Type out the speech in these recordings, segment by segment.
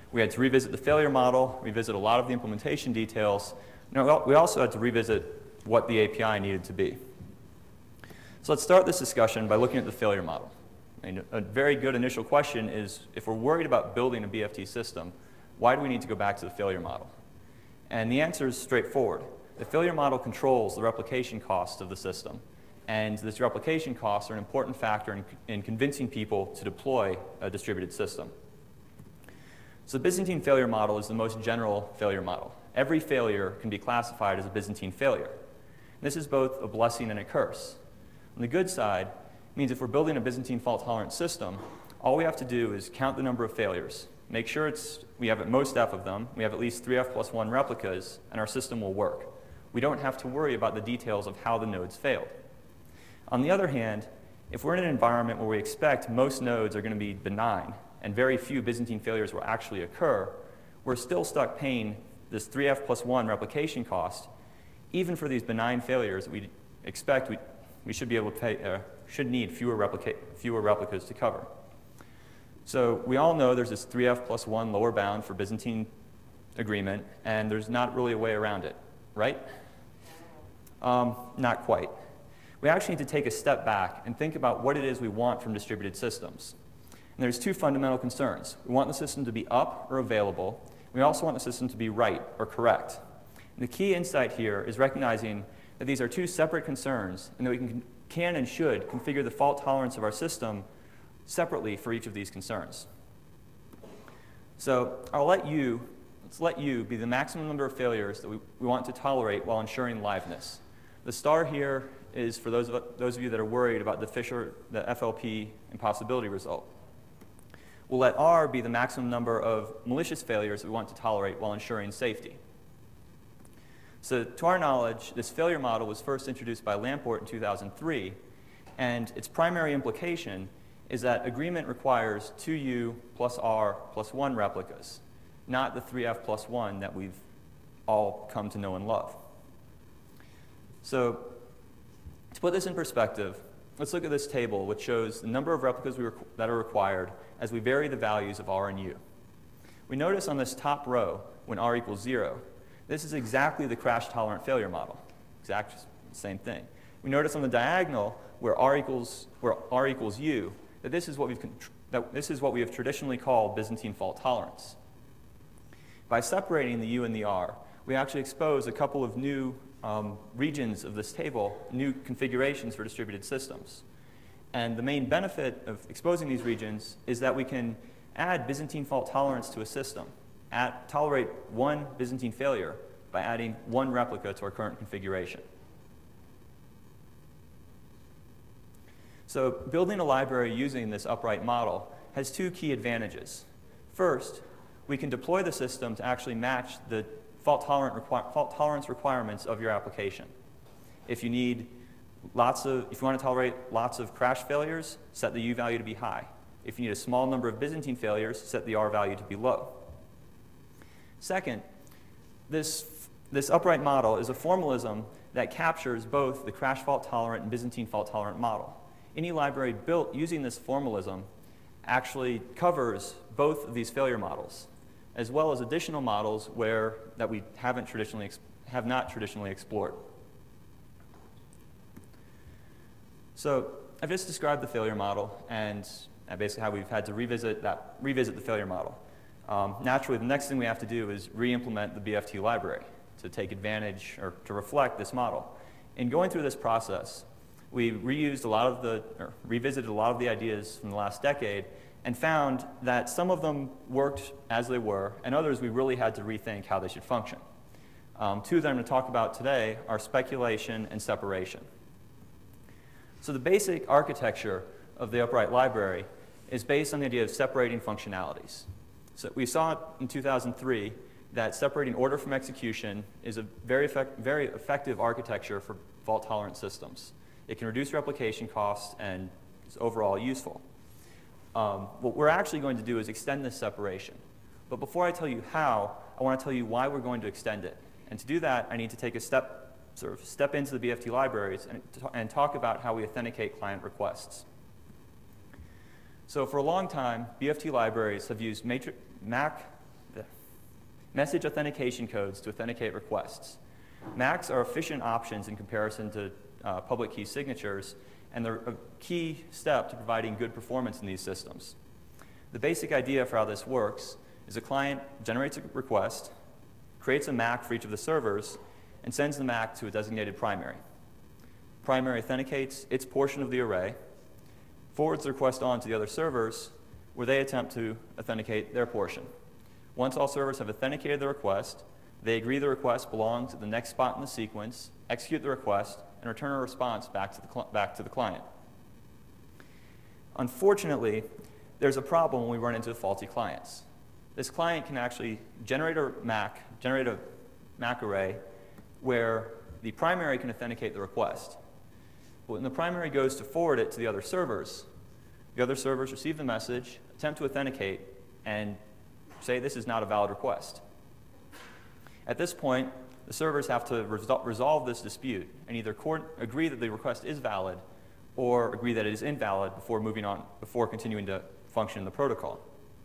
We had to revisit the failure model, revisit a lot of the implementation details. We also had to revisit what the API needed to be. So let's start this discussion by looking at the failure model. A very good initial question is, if we're worried about building a BFT system, why do we need to go back to the failure model? And the answer is straightforward. The failure model controls the replication cost of the system. And this replication costs are an important factor in convincing people to deploy a distributed system. So the Byzantine failure model is the most general failure model. Every failure can be classified as a Byzantine failure. This is both a blessing and a curse. On the good side, it means if we're building a Byzantine fault-tolerant system, all we have to do is count the number of failures, make sure we have at most F of them, we have at least 3F+1 replicas, and our system will work. We don't have to worry about the details of how the nodes failed. On the other hand, if we're in an environment where we expect most nodes are going to be benign and very few Byzantine failures will actually occur, we're still stuck paying this 3F+1 replication cost, even for these benign failures that we expect we should be able to pay, should need fewer replicas to cover. So we all know there's this 3F+1 lower bound for Byzantine agreement, and there's not really a way around it, right? Not quite. We actually need to take a step back and think about what it is we want from distributed systems. And there's two fundamental concerns. We want the system to be up or available. We also want the system to be right or correct. And the key insight here is recognizing that these are two separate concerns and that we can and should configure the fault tolerance of our system separately for each of these concerns. So let's let you be the maximum number of failures that we want to tolerate while ensuring liveness. The star here is for those of you that are worried about the FLP impossibility result. We'll let R be the maximum number of malicious failures that we want to tolerate while ensuring safety. So to our knowledge, this failure model was first introduced by Lamport in 2003, and its primary implication is that agreement requires 2U plus R plus 1 replicas, not the 3F+1 that we've all come to know and love. So to put this in perspective, let's look at this table, which shows the number of replicas that are required as we vary the values of R and U. We notice on this top row, when R equals 0, this is exactly the crash-tolerant failure model, exact same thing. We notice on the diagonal, where R equals U, that this is what we have traditionally called Byzantine fault tolerance. By separating the U and the R, we actually expose a couple of new regions of this table, new configurations for distributed systems. And the main benefit of exposing these regions is that we can add Byzantine fault tolerance to a system, tolerate one Byzantine failure by adding one replica to our current configuration. So building a library using this upright model has two key advantages. First, we can deploy the system to actually match the fault tolerance requirements of your application. If you want to tolerate lots of crash failures, set the U value to be high. If you need a small number of Byzantine failures, set the R value to be low. Second, this upright model is a formalism that captures both the crash fault tolerant and Byzantine fault tolerant model. Any library built using this formalism actually covers both of these failure models, as well as additional models that we have not traditionally explored. So I've just described the failure model and basically how we've had to revisit the failure model. Naturally, the next thing we have to do is re-implement the BFT library to take advantage or to reflect this model. In going through this process, we revisited a lot of the ideas from the last decade and found that some of them worked as they were, and others we really had to rethink how they should function. Two that I'm going to talk about today are speculation and separation. So the basic architecture of the upright library is based on the idea of separating functionalities. So we saw in 2003 that separating order from execution is a very effective architecture for fault-tolerant systems. It can reduce replication costs and is overall useful. What we're actually going to do is extend this separation. But before I tell you how, I want to tell you why we're going to extend it. And to do that, I need to take a step into the BFT libraries and talk about how we authenticate client requests. So for a long time, BFT libraries have used message authentication codes to authenticate requests. MACs are efficient options in comparison to public key signatures, and they're a key step to providing good performance in these systems. The basic idea for how this works is a client generates a request, creates a MAC for each of the servers, and sends the MAC to a designated primary. Primary authenticates its portion of the array, forwards the request on to the other servers, where they attempt to authenticate their portion. Once all servers have authenticated the request, they agree the request belongs at the next spot in the sequence, execute the request, and return a response back to the client. Unfortunately, there's a problem when we run into faulty clients. This client can actually generate a MAC array where the primary can authenticate the request. But when the primary goes to forward it to the other servers receive the message, attempt to authenticate, and say this is not a valid request. At this point, the servers have to resolve this dispute and either agree that the request is valid or agree that it is invalid before continuing to function in the protocol.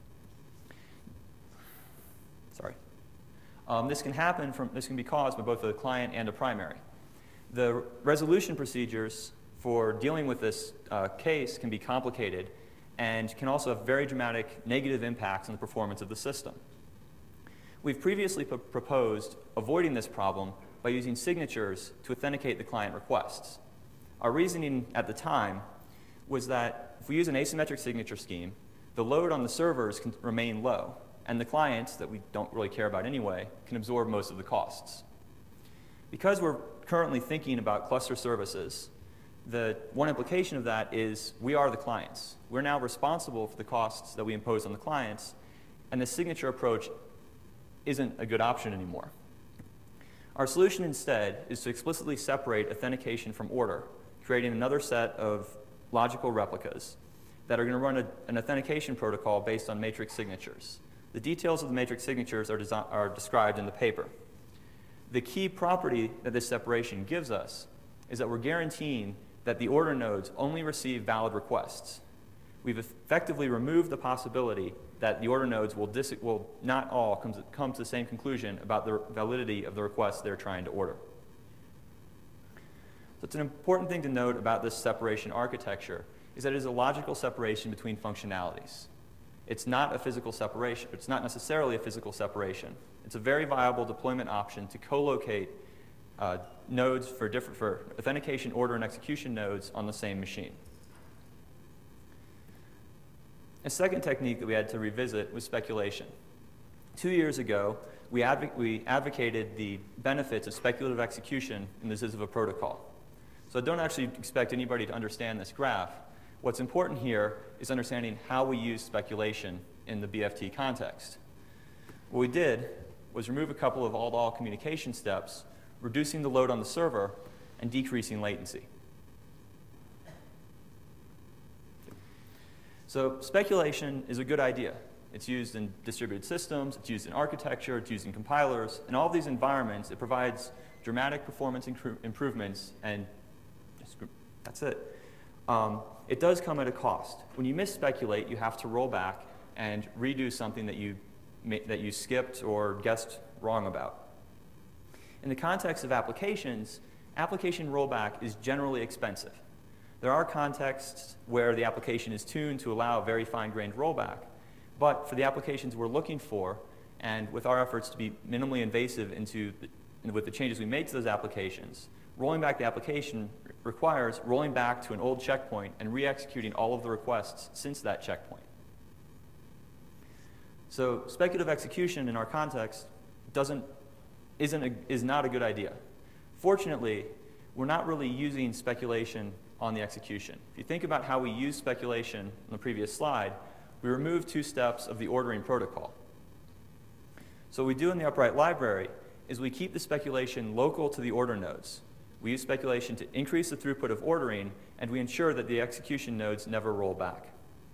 Sorry. This can be caused by both a client and a primary. The resolution procedures for dealing with this case can be complicated and can also have very dramatic negative impacts on the performance of the system. We've previously proposed avoiding this problem by using signatures to authenticate the client requests. Our reasoning at the time was that if we use an asymmetric signature scheme, the load on the servers can remain low, and the clients, that we don't really care about anyway, can absorb most of the costs. Because we're currently thinking about cluster services, the one implication of that is we are the clients. We're now responsible for the costs that we impose on the clients, and the signature approach isn't a good option anymore. Our solution instead is to explicitly separate authentication from order, creating another set of logical replicas that are going to run an authentication protocol based on matrix signatures. The details of the matrix signatures are described in the paper. The key property that this separation gives us is that we're guaranteeing that the order nodes only receive valid requests. We've effectively removed the possibility that the order nodes will not all come to the same conclusion about the validity of the requests they're trying to order. So it's an important thing to note about this separation architecture is that it is a logical separation between functionalities. It's not a physical separation. It's not necessarily a physical separation. It's a very viable deployment option to co-locate nodes for authentication, order, and execution nodes on the same machine. A second technique that we had to revisit was speculation. 2 years ago, we advocated the benefits of speculative execution in the Zizova protocol. So I don't actually expect anybody to understand this graph. What's important here is understanding how we use speculation in the BFT context. What we did was remove a couple of all-to-all communication steps, reducing the load on the server and decreasing latency. So speculation is a good idea. It's used in distributed systems, it's used in architecture, it's used in compilers. In all of these environments, it provides dramatic performance improvements, and that's it. It does come at a cost. When you misspeculate, you have to roll back and redo something that you skipped or guessed wrong about. In the context of applications, application rollback is generally expensive. There are contexts where the application is tuned to allow very fine-grained rollback, but for the applications we're looking for, and with our efforts to be minimally invasive with the changes we made to those applications, rolling back the application requires rolling back to an old checkpoint and re-executing all of the requests since that checkpoint. So speculative execution in our context is not a good idea. Fortunately, we're not really using speculation on the execution. If you think about how we use speculation on the previous slide, we remove 2 steps of the ordering protocol. So what we do in the upright library is we keep the speculation local to the order nodes. We use speculation to increase the throughput of ordering, and we ensure that the execution nodes never roll back.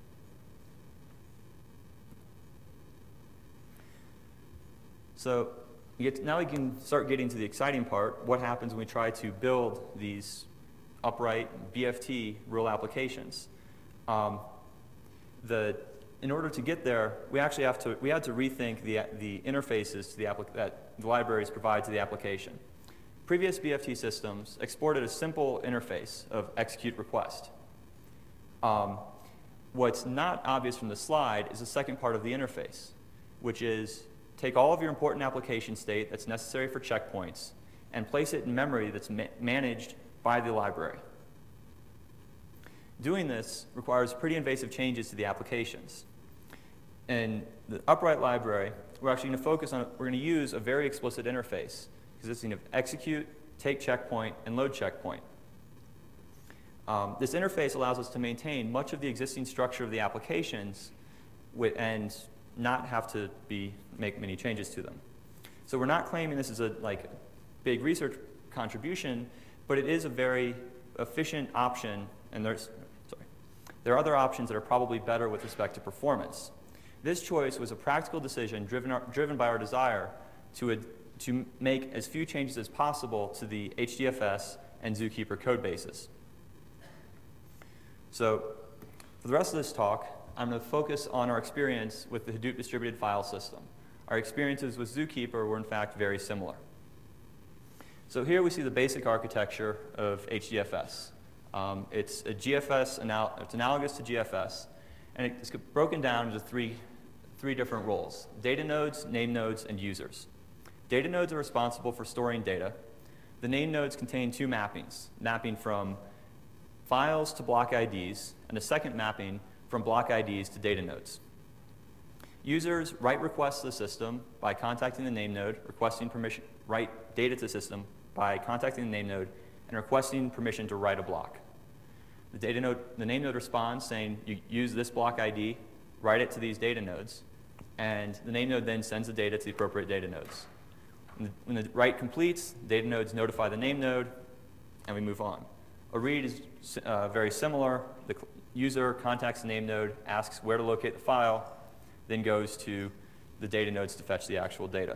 So now we can start getting to the exciting part, what happens when we try to build these upright BFT real applications. The in order to get there, we had to rethink the interfaces that the libraries provide to the application. Previous BFT systems exported a simple interface of execute request. What's not obvious from the slide is the second part of the interface, which is take all of your important application state that's necessary for checkpoints and place it in memory that's managed by the library. Doing this requires pretty invasive changes to the applications. In the upright library, we're actually going to use a very explicit interface consisting of execute, take checkpoint, and load checkpoint. This interface allows us to maintain much of the existing structure of the applications and not have to make many changes to them. So we're not claiming this is a big research contribution, but it is a very efficient option, and there are other options that are probably better with respect to performance. This choice was a practical decision driven by our desire to make as few changes as possible to the HDFS and Zookeeper code bases. So for the rest of this talk, I'm going to focus on our experience with the Hadoop distributed file system. Our experiences with Zookeeper were in fact very similar. So here we see the basic architecture of HDFS. It's a GFS, it's analogous to GFS, and it's broken down into three different roles: data nodes, name nodes, and users. Data nodes are responsible for storing data. The name nodes contain two mappings, mapping from files to block IDs, and a second mapping from block IDs to data nodes. Users write requests to the system by contacting the name node, write data to the system by contacting the name node, and requesting permission to write a block. The name node responds saying, you use this block ID, write it to these data nodes, and the name node then sends the data to the appropriate data nodes. When the write completes, data nodes notify the name node, and we move on. A read is very similar. The user contacts the name node, asks where to locate the file, then goes to the data nodes to fetch the actual data.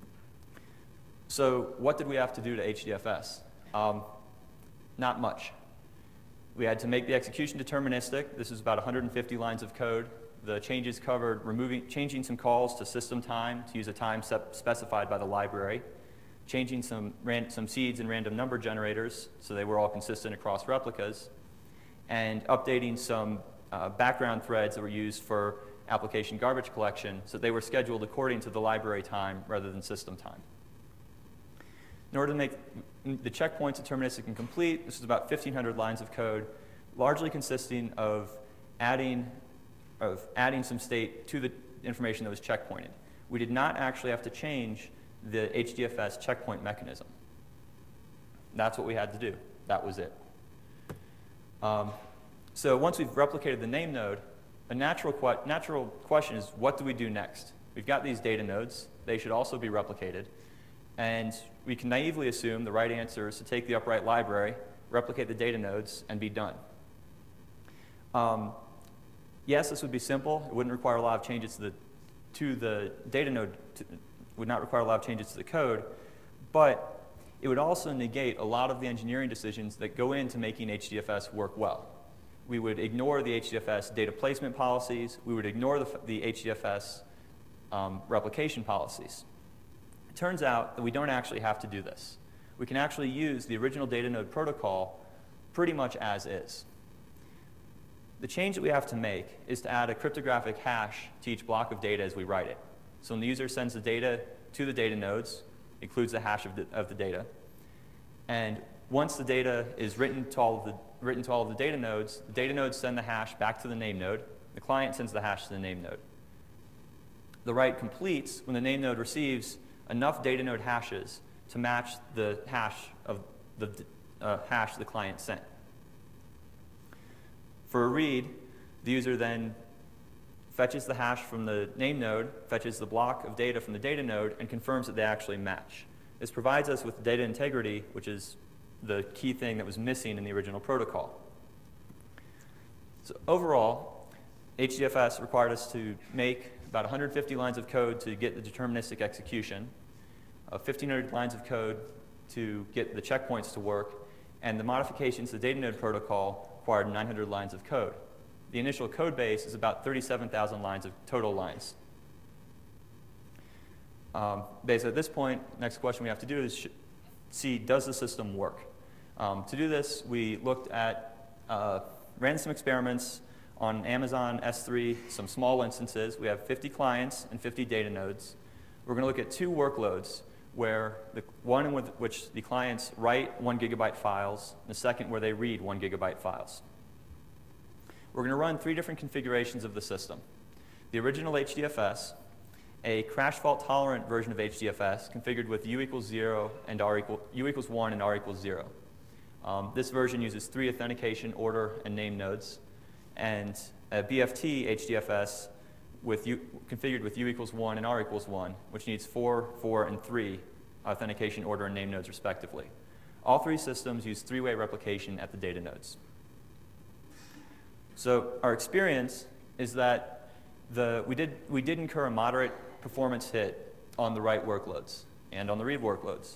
So what did we have to do to HDFS? Not much. We had to make the execution deterministic. This is about 150 lines of code. The changes covered changing some calls to system time to use a time specified by the library, changing some seeds and random number generators so they were all consistent across replicas, and updating some background threads that were used for application garbage collection so they were scheduled according to the library time rather than system time. In order to make the checkpoints deterministic and complete, this is about 1,500 lines of code, largely consisting of adding some state to the information that was checkpointed. We did not actually have to change the HDFS checkpoint mechanism. That's what we had to do. That was it. So once we've replicated the name node, a natural question is, what do we do next? We've got these data nodes. They should also be replicated. And we can naively assume the right answer is to take the upright library, replicate the data nodes, and be done. Yes, this would be simple. It wouldn't require a lot of changes to the data node, would not require a lot of changes to the code, but it would also negate a lot of the engineering decisions that go into making HDFS work well. We would ignore the HDFS data placement policies. We would ignore the HDFS replication policies. It turns out that we don't actually have to do this. We can actually use the original data node protocol pretty much as is. The change that we have to make is to add a cryptographic hash to each block of data as we write it. So when the user sends the data to the data nodes, it includes the hash of the data. And once the data is written to all of the data nodes send the hash back to the name node. The client sends the hash to the name node. The write completes when the name node receives enough data node hashes to match the hash of the hash the client sent. For a read, the user then fetches the hash from the name node, fetches the block of data from the data node, and confirms that they actually match. This provides us with data integrity, which is the key thing that was missing in the original protocol. So overall, HDFS required us to make about 150 lines of code to get the deterministic execution, 1,500 lines of code to get the checkpoints to work, and the modifications to the data node protocol required 900 lines of code. the initial code base is about 37,000 lines of total lines. Basically, at this point, next question we have to do is see, does the system work? To do this, we looked at ran some experiments on Amazon S3, some small instances. We have 50 clients and 50 data nodes. We're going to look at two workloads, where one in which the clients write 1 gigabyte files, and the second where they read 1 gigabyte files. We're going to run 3 different configurations of the system. The original HDFS, a crash fault tolerant version of HDFS configured with U equals 0 and U equals 1 and R equals 0. This version uses 3 authentication, order, and name nodes, and a BFT HDFS configured with U equals 1 and R equals 1, which needs 4, 4, and 3 authentication, order, and name nodes respectively. All 3 systems use 3-way replication at the data nodes. So our experience is that we did incur a moderate performance hit on the write workloads and on the read workloads.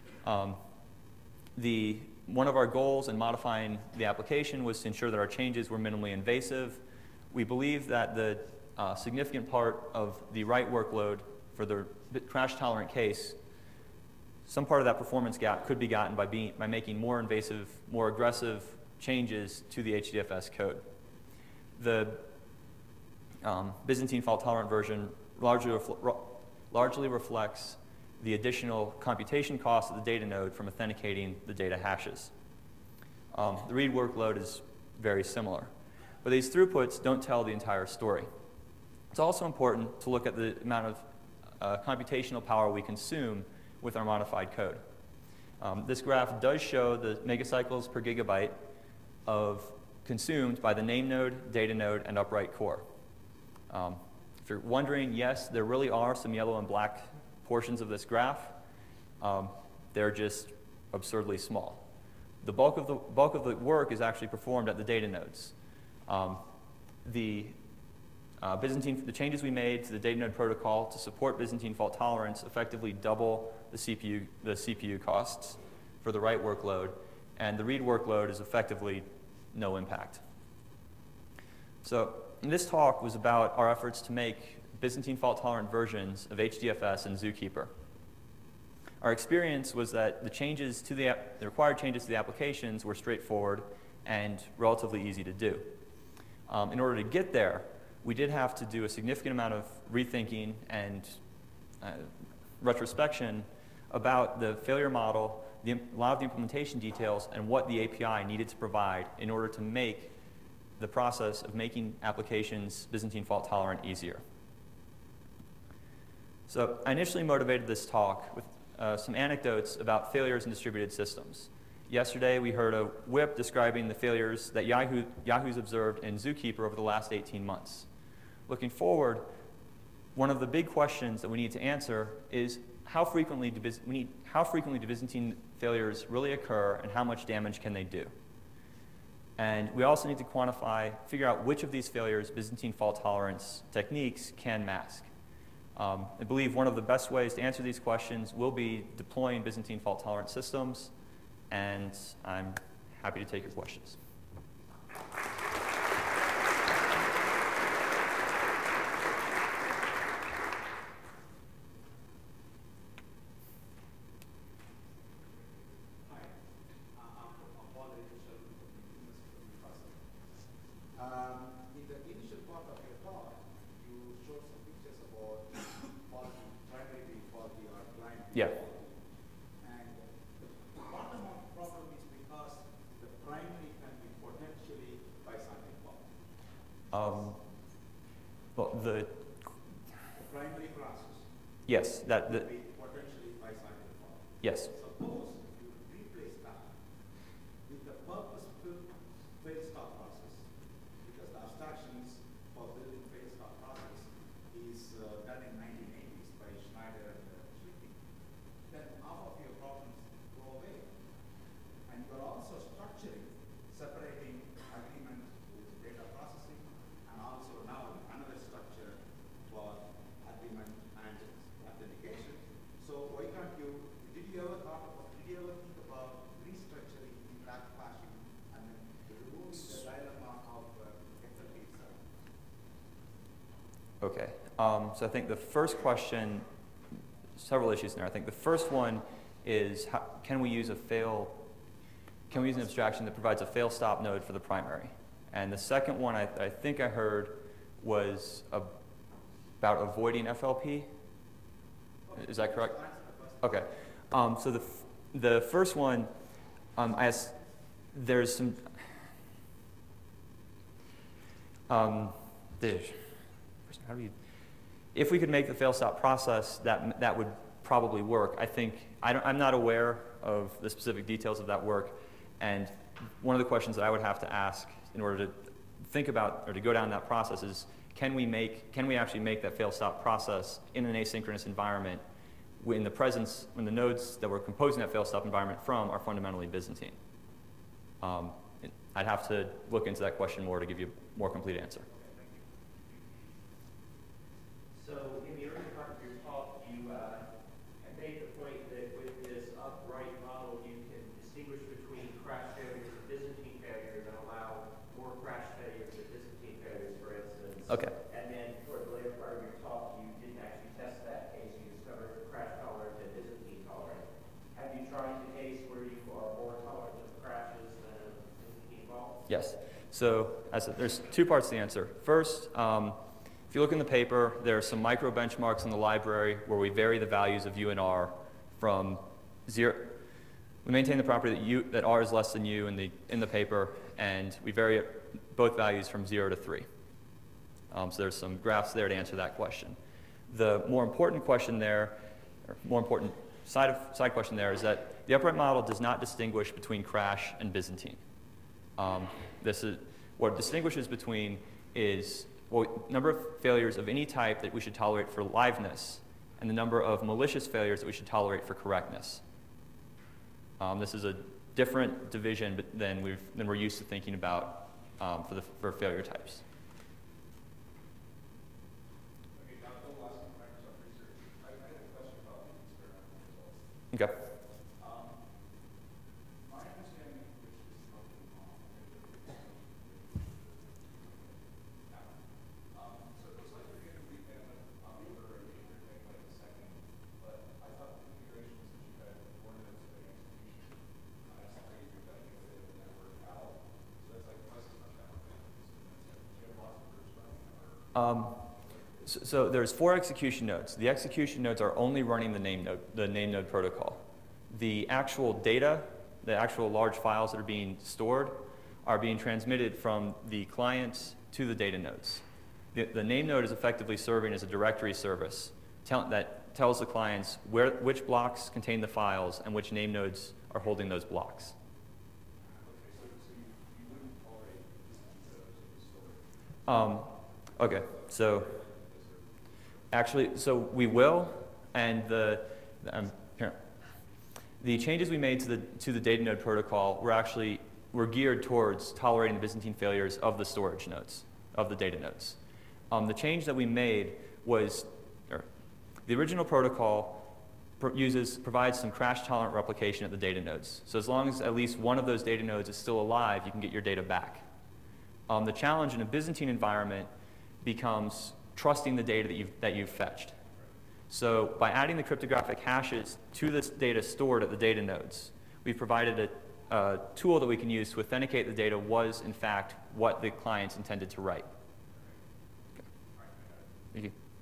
One of our goals in modifying the application was to ensure that our changes were minimally invasive. We believe that the significant part of the write workload for the crash-tolerant case, some part of that performance gap could be gotten by making more invasive, more aggressive changes to the HDFS code. The Byzantine fault-tolerant version largely reflects the additional computation costs of the data node from authenticating the data hashes. The read workload is very similar. But these throughputs don't tell the entire story. It's also important to look at the amount of computational power we consume with our modified code. This graph does show the megacycles per gigabyte consumed by the name node, data node, and upright core. If you're wondering, yes, there really are some yellow and black portions of this graph. They're just absurdly small. The bulk of the work is actually performed at the data nodes. The changes we made to the data node protocol to support Byzantine fault tolerance effectively double the CPU costs for the write workload, and the read workload is effectively no impact. So this talk was about our efforts to make Byzantine fault-tolerant versions of HDFS and Zookeeper. Our experience was that the required changes to the applications were straightforward and relatively easy to do. In order to get there, we did have to do a significant amount of rethinking and retrospection about the failure model, a lot of the implementation details, and what the API needed to provide in order to make the process of making applications Byzantine fault tolerant easier. So I initially motivated this talk with some anecdotes about failures in distributed systems. Yesterday, we heard a WIP describing the failures that Yahoo's observed in Zookeeper over the last 18 months. Looking forward, one of the big questions that we need to answer is how frequently do Byzantine failures really occur, and how much damage can they do? And we also need to figure out which of these failures Byzantine fault tolerance techniques can mask. I believe one of the best ways to answer these questions will be deploying Byzantine fault tolerant systems, and I'm happy to take your questions. In the initial part of your talk, you showed some pictures about primary being faulty or client being faulty. And the bottom of the problem is because the primary can be potentially bicyclic faulty. Well, the primary process yes, can be potentially bicyclic faulty. Yes. Suppose you replace that with the purpose-built fail stop process, because the abstractions for building fail stop process is done in 1980s by Schneider and Schlichting. Then half of your problems go away. And you're also structuring, separating agreement with data processing, and also now another structure for agreement and authentication. So why can't you, did you ever Okay. So I think the first question, several issues in there. I think the first one is can we use an abstraction that provides a fail-stop node for the primary? And the second one I think I heard was about avoiding FLP. Is that correct? Okay. So the first one, there's some. If we could make the fail-stop process, that would probably work. I think I'm not aware of the specific details of that work, and one of the questions that I would have to ask in order to think about or to go down that process is, can we actually make that fail-stop process in an asynchronous environment when the nodes that we're composing that fail-stop environment from are fundamentally Byzantine? I'd have to look into that question more to give you a more complete answer. So in the early part of your talk, you had made the point that with this upright model, you can distinguish between crash failures and Byzantine failures and allow more crash failures than Byzantine failures, for instance. Okay. And then toward the later part of your talk, you didn't actually test that case. You discovered crash tolerant and Byzantine tolerant. Have you tried the case where you are more tolerant of crashes than of Byzantine faults? Yes. So there's two parts to the answer. First, if you look in the paper, there are some micro benchmarks in the library where we vary the values of U and R from 0. We maintain the property that R is less than U in the paper, and we vary both values from 0 to 3. So there's some graphs there to answer that question. The more important question there, or more important side question there, is that the upright model does not distinguish between crash and Byzantine. What it distinguishes between is number of failures of any type that we should tolerate for liveness, and the number of malicious failures that we should tolerate for correctness. This is a different division than we're used to thinking about for failure types. Okay, now Phil Watson, Microsoft Research. I had a question about the experimental results. Okay. My understanding, which is probably wrong, so it looks like you're going to repin on the order of either thing like a second, but I thought the configuration was that you had coordinates for the execution. I saw you do that with the network out, so that's like twice as much network bandwidth. Do you have lots of groups running? So there's 4 execution nodes. The execution nodes are only running the name node protocol. The actual data, the actual large files that are being stored, are being transmitted from the clients to the data nodes. The name node is effectively serving as a directory service that tells the clients which blocks contain the files and which name nodes are holding those blocks. Okay, so you wouldn't tolerate this storage? Okay, so actually, so we will, and the changes we made to the data node protocol were geared towards tolerating the Byzantine failures of the storage nodes, of the data nodes. The change that we made was, the original protocol provides some crash-tolerant replication at the data nodes. So as long as at least one of those data nodes is still alive, you can get your data back. The challenge in a Byzantine environment becomes trusting the data that you've fetched. So by adding the cryptographic hashes to this data stored at the data nodes, we've provided a tool that we can use to authenticate the data was, in fact, what the clients intended to write. Okay. Thank you.